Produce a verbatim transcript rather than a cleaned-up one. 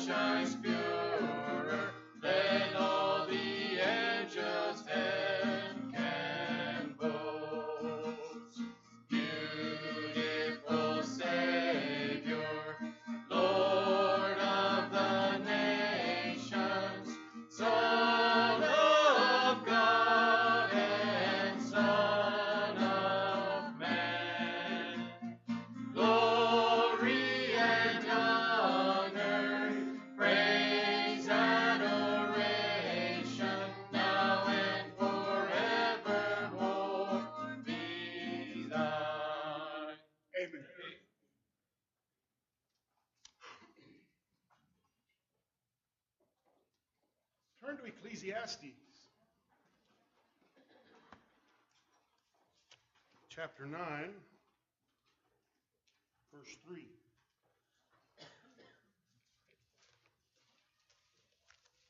shines purer than all the angels heaven can boast. Beautiful Savior, Lord of the nations, Son of God and Son of Man, glory and honor, praise, adoration, now and forevermore be thine. Amen. Turn to Ecclesiastes, chapter nine, verse three.